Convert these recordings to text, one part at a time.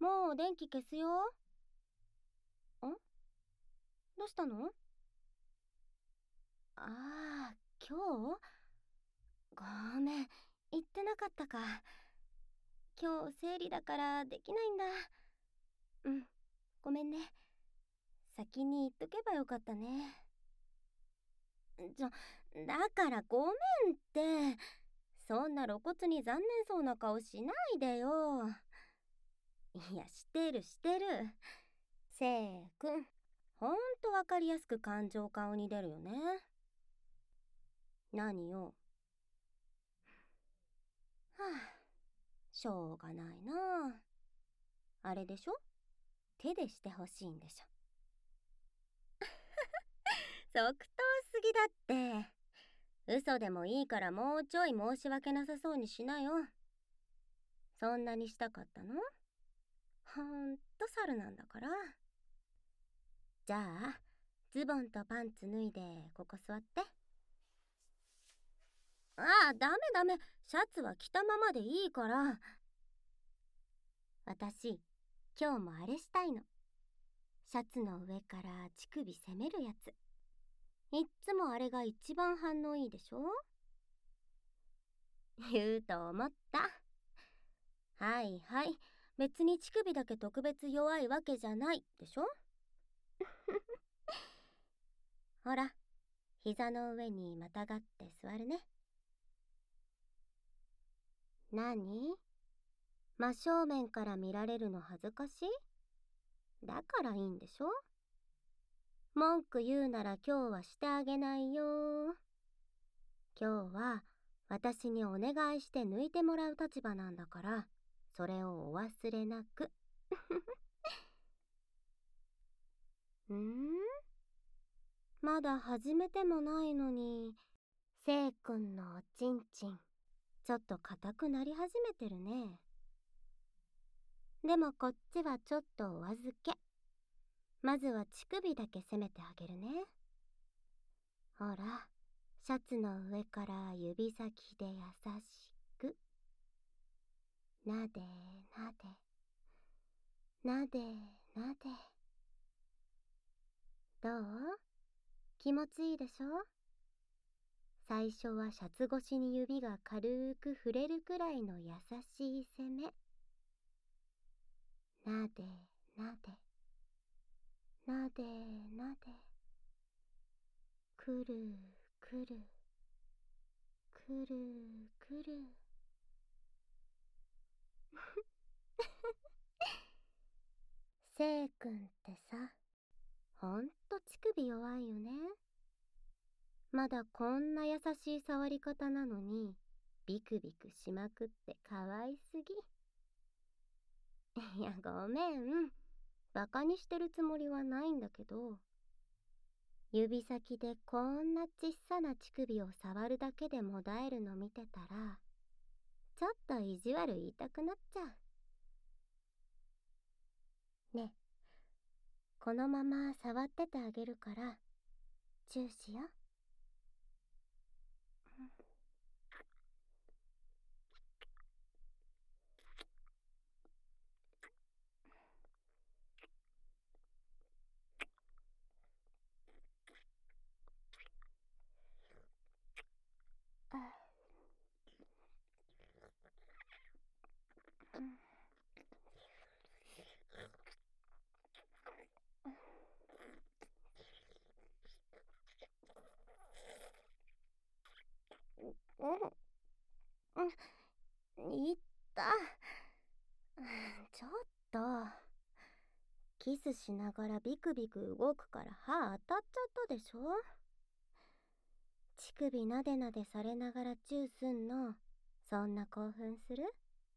もう電気消すよ。どうしたの？ああ、今日？ごめん、言ってなかったか。今日生理だからできないんだ。うん、ごめんね。先に言っとけばよかったね。だからごめんって。そんな露骨に残念そうな顔しないでよ。いや、してる。せいくん、ほんとわかりやすく感情顔に出るよね。何よ。はあ、しょうがないな。あれでしょ？手でしてほしいんでしょ。即答すぎだって。嘘でもいいからもうちょい申し訳なさそうにしなよ。そんなにしたかったの？ほんと猿なんだから。じゃあ、ズボンとパンツ脱いでここ座って。ああ、ダメ。シャツは着たままでいいから。私、今日もあれしたいの。シャツの上から乳首攻めるやつ。いっつもあれが一番反応いいでしょ？言うと思った。はい。別に乳首だけ特別弱いわけじゃないでしょ？ほら、膝の上にまたがって座るね。何？真正面から見られるの恥ずかしい？だからいいんでしょ？文句言うなら今日はしてあげないよ。今日は私にお願いして抜いてもらう立場なんだから、それをお忘れなく。まだ始めてもないのに、せいくんのおちんちん、ちょっと硬くなり始めてるね。でもこっちはちょっとお預け。まずは乳首だけ攻めてあげるね。ほら、シャツの上から指先で優しく。なで。どう？気持ちいいでしょ？最初はシャツ越しに指が軽く触れるくらいの優しい攻め。なで。くる。せいくんってさ、ほんと乳首弱いよね。まだこんな優しい触り方なのに、ビクビクしまくってかわいすぎ。いや、ごめん。バカにしてるつもりはないんだけど、指先でこんなちっさな乳首を触るだけでもだえるの見てたら、ちょっと意地悪言いたくなっちゃう。ね、このまま触っててあげるから、チューしよ。いった。ちょっと。キスしながらビクビク動くから歯当たっちゃったでしょ？乳首なでなでされながらチューすんの、そんな興奮する？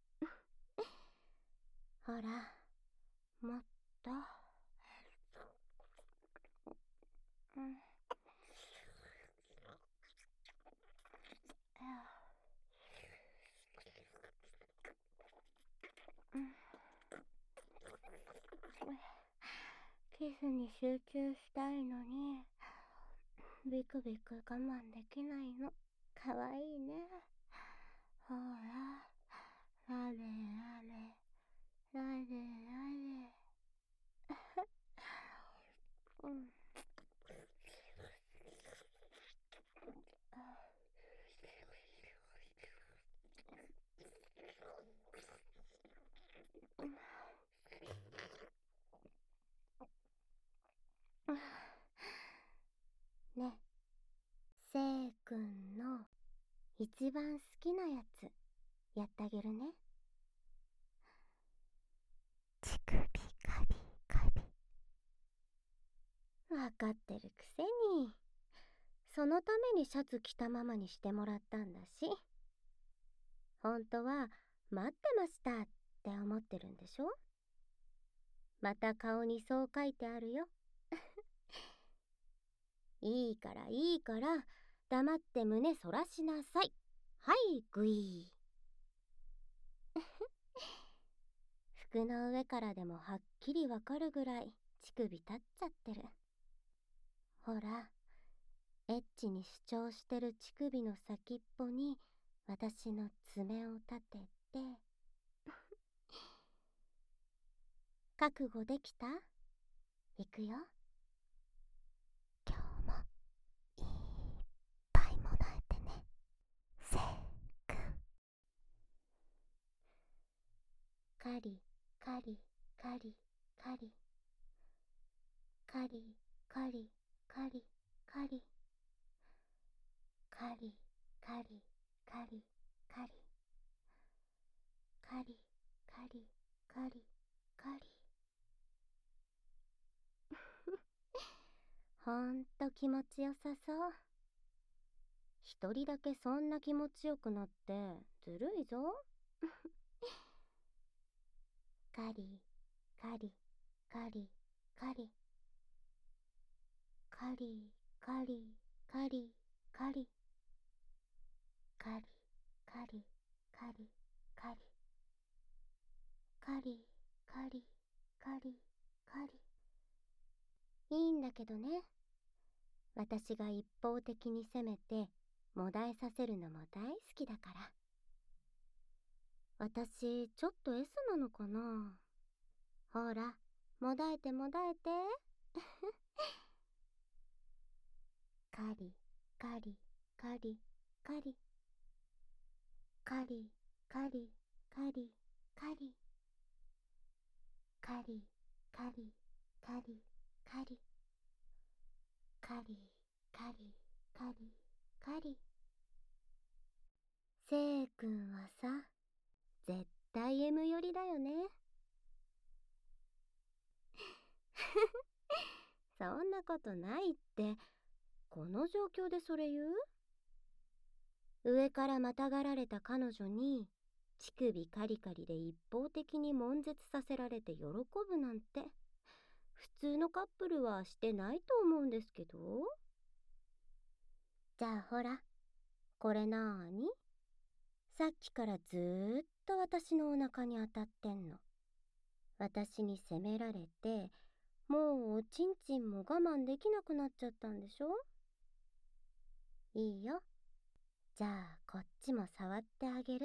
ほら、もっと。キスに集中したいのに、ビクビク我慢できないの。かわいいね。ほら、なで。 一番好きなやつやってあげるね。乳首カリカリ。わかってるくせに。そのためにシャツ着たままにしてもらったんだし。本当は待ってましたって思ってるんでしょ。また顔にそう書いてあるよ。いいからいいから、黙って胸そらしなさい。はいグイー。服の上からでもはっきりわかるぐらい乳首立っちゃってる。ほら、エッチに主張してる乳首の先っぽに私の爪を立てて。覚悟できた？いくよ。今日もいっぱいもらえてね、せーくん。カリカリカリカリカリカリカリカリカリカリカリカリカリカリカリカリ。ほんと気持ちよさそう。一人だけそんな気持ちよくなってずるいぞ。カリカリカリカリカリカリカリカリカリカリカリカリカリカリカリカリ。いいんだけどね。私が一方的に攻めてもだえさせるのも大好きだから。私ちょっと S なのかな。ほら、もだえてもだえて。カリカリカリカリカリカリカリカリカリカリカリカリカリカリカリカリ。せいくんはさ、絶対 M 寄りだよね。そんなことないって。この状況でそれ言う？上からまたがられた彼女に乳首カリカリで一方的に悶絶させられて喜ぶなんて、普通のカップルはしてないと思うんですけど。じゃあほら、これなーに？さっきからずーっと私のお腹に当たってんの。私に責められて、もうおちんちんも我慢できなくなっちゃったんでしょ？いいよ。じゃあこっちも触ってあげる。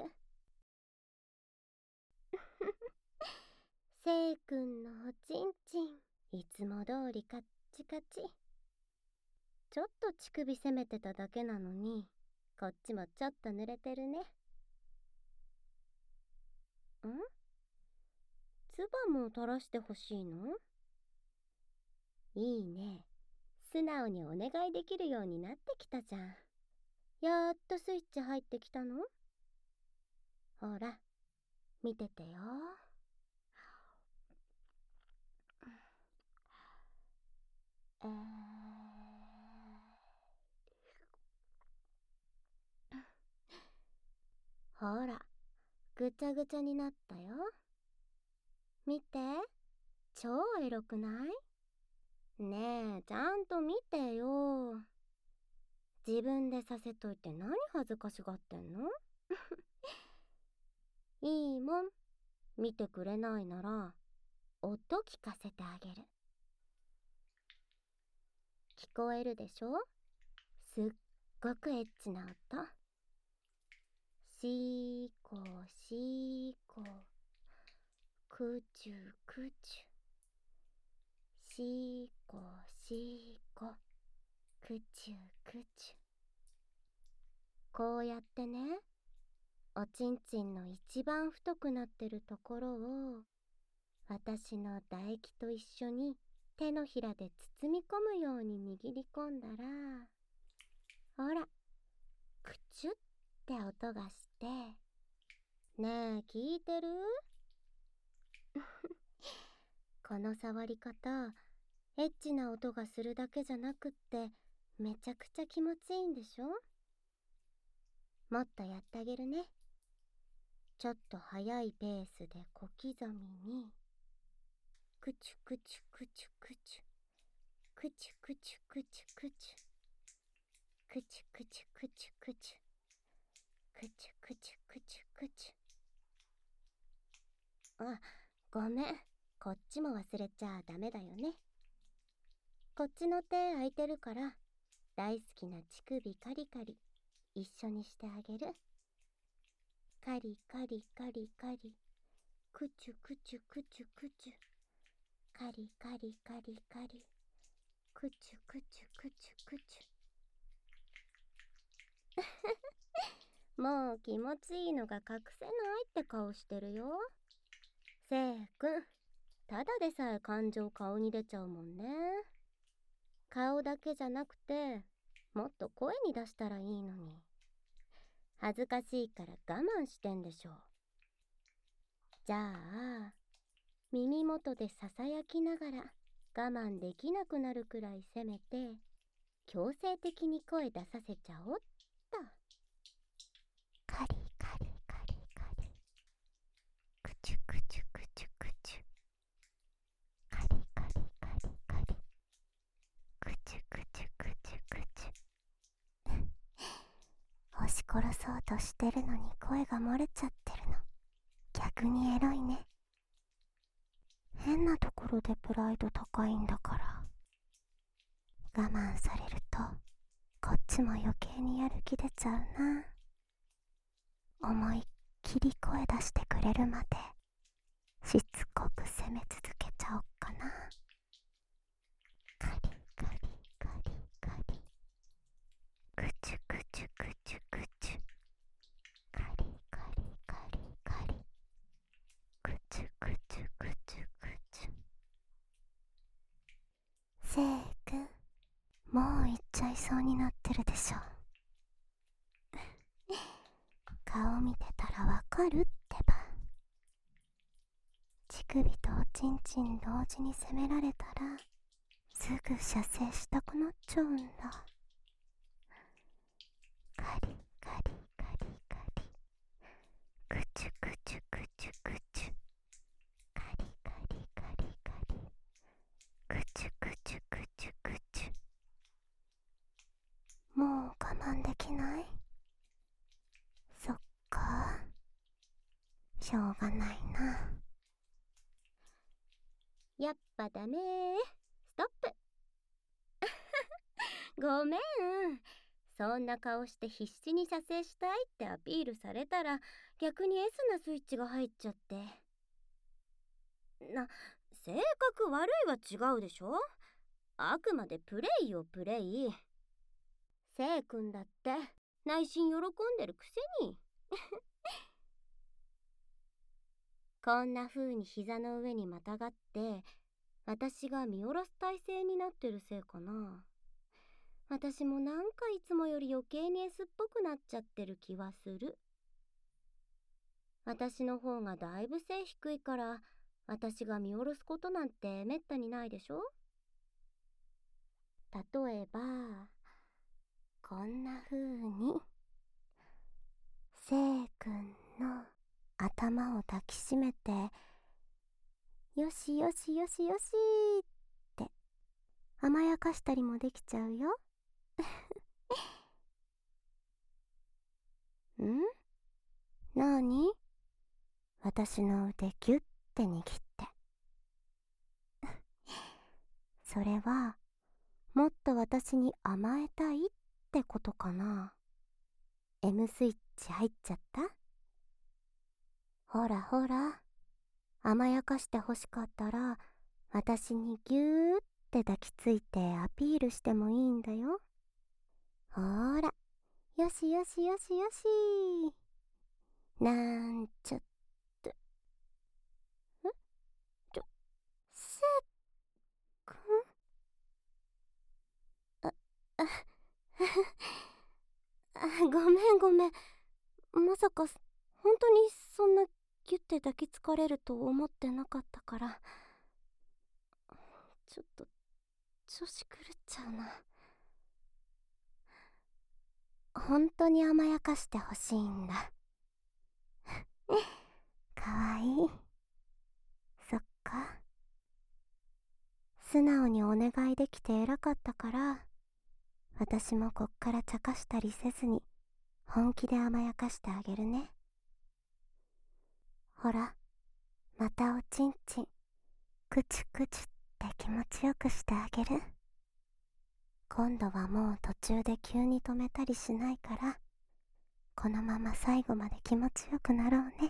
せいくんのおちんちん、いつも通りカッチカチ。ちょっと乳首攻めてただけなのに、こっちもちょっと濡れてるね。唾も垂らしてほしいの？いいね。素直にお願いできるようになってきたじゃん。やっとスイッチ入ってきたの？ほら、見ててよ。ほら、ぐちゃぐちゃになったよ。見て、超エロくない？ねえ、ちゃんと見てよ。自分でさせといて何恥ずかしがってんの？いいもん。見てくれないなら、音聞かせてあげる。聞こえるでしょ？すっごくエッチな音。シーコシーコ、クチュクチュ。シーコシーコ、クチュクチュ。こうやってね、おちんちんの一番太くなってるところを私の唾液と一緒に手のひらで包み込むように握り込んだら、ほら、クチュッって音がして、ねえ聞いてる？この触り方、エッチな音がするだけじゃなくってめちゃくちゃ気持ちいいんでしょ？もっとやってあげるね。ちょっと速いペースで小刻みに、くちゅくちゅくちゅくちゅ、くちゅくちゅくちゅくちゅ、くちゅくちゅくちゅくちゅ、くちゅくちゅくちゅくちゅ。あ、ごめん、こっちも忘れちゃダメだよね。こっちの手空いてるから、大好きな乳首カリカリ一緒にしてあげる。カリカリカリカリ、くちゅくちゅくちゅくちゅ、カリカリカリカリ、くちゅくちゅくちゅくちゅ。もう気持ちいいのが隠せないって顔してるよ。せいくん、ただでさえ感情顔に出ちゃうもんね。顔だけじゃなくて、もっと声に出したらいいのに。恥ずかしいから我慢してんでしょ。じゃあ、耳元でささやきながら我慢できなくなるくらいせめて、強制的に声出させちゃおっと。カリカリカリカリ、くちゅくちゅくちゅくちゅ、カリカリカリカリ、くちゅくちゅくちゅくちゅ。押し殺そうとしてるのに声が漏れちゃってるの。逆にエロいね。変なところでプライド高いんだから。我慢されるとこっちも余計にやる気出ちゃうな。思いっきり声出してくれるまでしつこく攻め続けちゃおっかな。カリカリカリカリ、くちゅくちゅくちゅくちゅ、カリカリカリカリ、くちゅくちゅくちゅくちゅ。せいくん、もう行っちゃいそうになってるでしょ。顔見てたらわかるってば。乳首とおちんちん同時に攻められたらすぐ射精したくなっちゃうんだ。カリカリカリカリ、くちゅくちゅくちゅくちゅ、カリカリカリカリ、くちゅくちゅくちゅくちゅ。もう我慢できない？そっか、しょうがないな。やっぱダメー。ストップ。ごめん。そんな顔して必死に射精したいってアピールされたら逆に S なスイッチが入っちゃって。性格悪いは違うでしょ。あくまでプレイよプレイ。せいくんだって内心喜んでるくせに。こんな風に膝の上にまたがって私が見下ろす体勢になってるせいかな。私もなんかいつもより余計に S っぽくなっちゃってる気はする。私の方がだいぶ背低いから私が見下ろすことなんてめったにないでしょ。例えばこんな風にせいくんの頭を抱きしめてよしよしよしよしって甘やかしたりもできちゃうよ。ん？なに？私の腕ギュッて握って。それはもっと私に甘えたいってことかな。M スイッチ入っちゃった？ほらほら、甘やかしてほしかったら私にギューって抱きついてアピールしてもいいんだよ。ほーら、よしよしよしよし。なんちゃって。せっくん。あ、あ、ごめんごめん。 まさか本当にそんなギュッて抱きつかれると思ってなかったから、ちょっと調子狂っちゃうな。本当に甘やかしてほしいんだ。かわいい。そっか。素直にお願いできて偉かったから、私もこっから茶化したりせずに本気で甘やかしてあげるね。ほら、またおちんちんクチュクチュって気持ちよくしてあげる。今度はもう途中で急に止めたりしないから、このまま最後まで気持ちよくなろうね。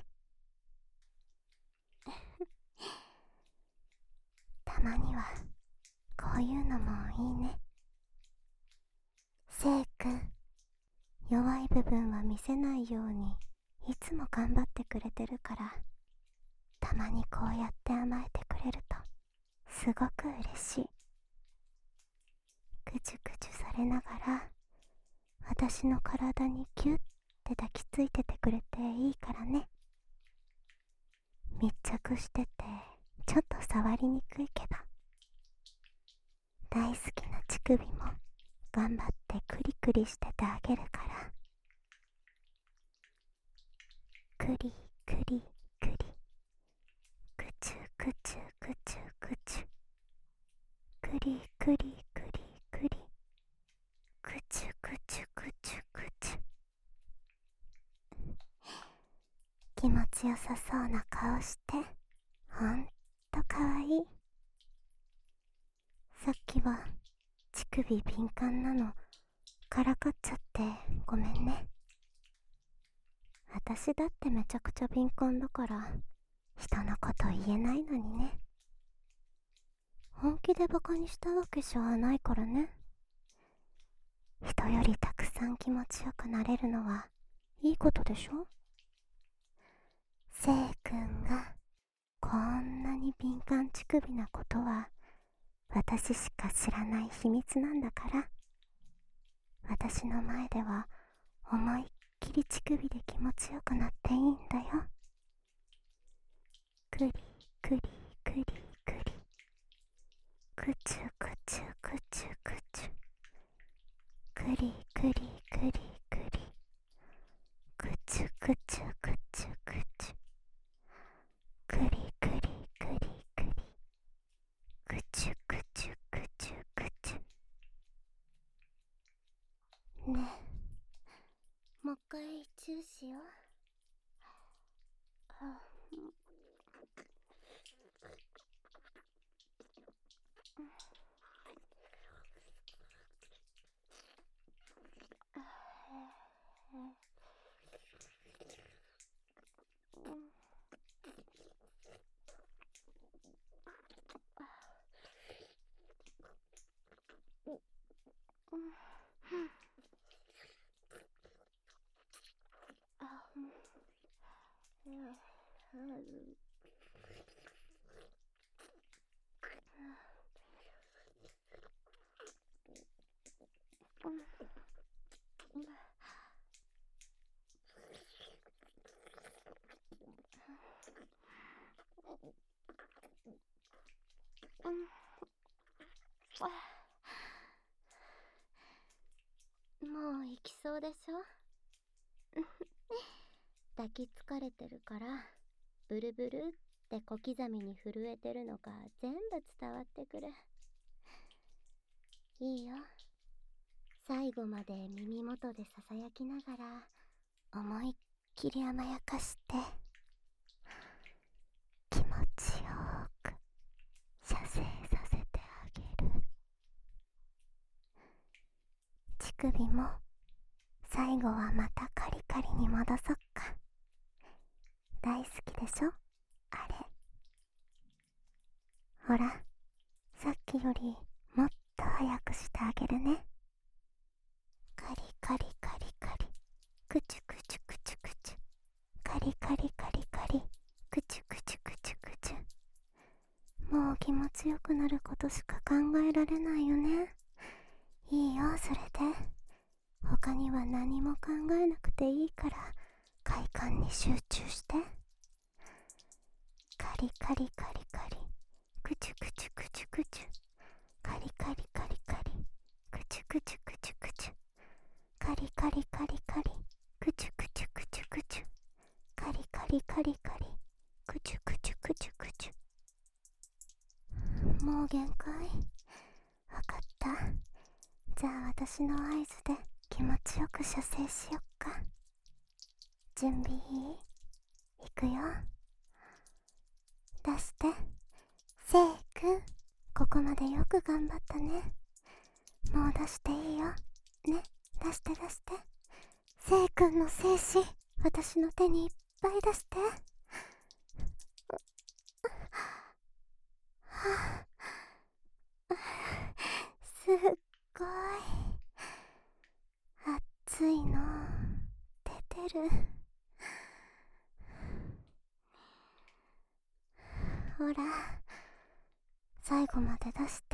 たまにはこういうのもいいね。せいくん、弱い部分は見せないようにいつも頑張ってくれてるから、たまにこうやって甘えてくれるとすごく嬉しい。ぐちゅぐちゅされながら私の体にギュッて抱きついててくれていいからね。密着しててちょっと触りにくいけど、大好きな乳首も頑張ってクリクリしててあげるから。クリクリクリ、クチュクチュクチュクチュ、クリクリクリクリ、クチュクチュクチュクチュ。気持ちよさそうな顔してほんとかわいい。さっきは乳首敏感なのからかっちゃってごめんね。私だってめちゃくちゃ敏感だから人のこと言えないのにね。本気でバカにしたわけじゃないからね。人よりたくさん気持ちよくなれるのはいいことでしょ。せいくんがこんなに敏感乳首なことは私しか知らない秘密なんだから、私の前では思いっきり乳首で気持ちよくなっていいんだよ。クリクリクリクリ、クチュクチュクチュクチュ、クリクリクリクリ、クチュクチュクチュクチュ、クリクリクリクリ、クチュクチュクチュクチュ。ねえ、もう一回チューしよう。もう行きそうでしょ。抱きつかれてるからブルブルって小刻みに震えてるのが全部伝わってくる。いいよ、最後まで耳元でささやきながら思いっきり甘やかして気持ちよく射精させてあげる。乳首も最後はまたカリカリに戻そっか。大好きでしょあれ。ほら、さっきよりもっと早くしてあげるね。カリカリカリカリ、クチュクチュクチュクチュ、カリカリカリカリ、クチュクチュクチュクチュ。もう気持ちよくなることしか考えられないよね。いいよ、それで。他には何も考えなくていいから快感に集中して。カリカリカリカリ、クチュクチュクチュクチュ、カリカリカリカリ、クチュクチュクチュクチュ、カリカリカリカリ、クチュクチュクチュクチュ、カリカリカリカリ、クチュクチュクチュクチュ。もう限界。わかった。じゃあ私の合図で気持ちよく射精しよっか。準備いい？いくよ。出して。せいくん、ここまでよく頑張ったね。もう出していいよ。ね、出して出して。せいくんの精子、私の手にいっぱい出して。すっごい熱いの出てる。ほら、最後まで出して。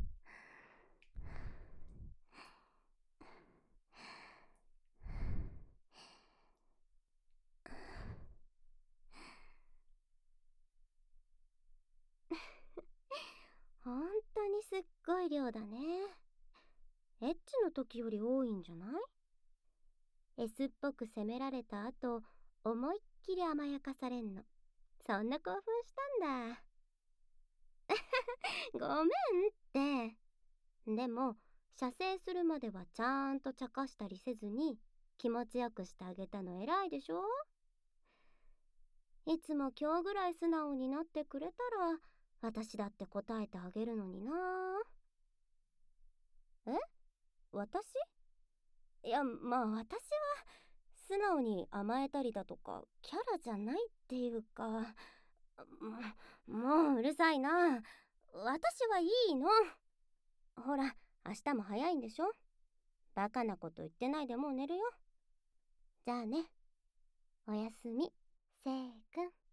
ほんとにすっごい量だね。エッチの時より多いんじゃない？ S っぽく責められた後、思いっきり甘やかされんの。そんな興奮したんだ。ごめんって。でも、射精するまではちゃんと茶化したりせずに気持ちよくしてあげたの偉いでしょ？いつも今日ぐらい素直になってくれたら私だって答えてあげるのにな。え？私？いや、まあ私は素直に甘えたりだとかキャラじゃないっていうか、もううるさいな。私はいいの。ほら、明日も早いんでしょ？バカなこと言ってないでもう寝るよ。じゃあね。おやすみ、せいくん。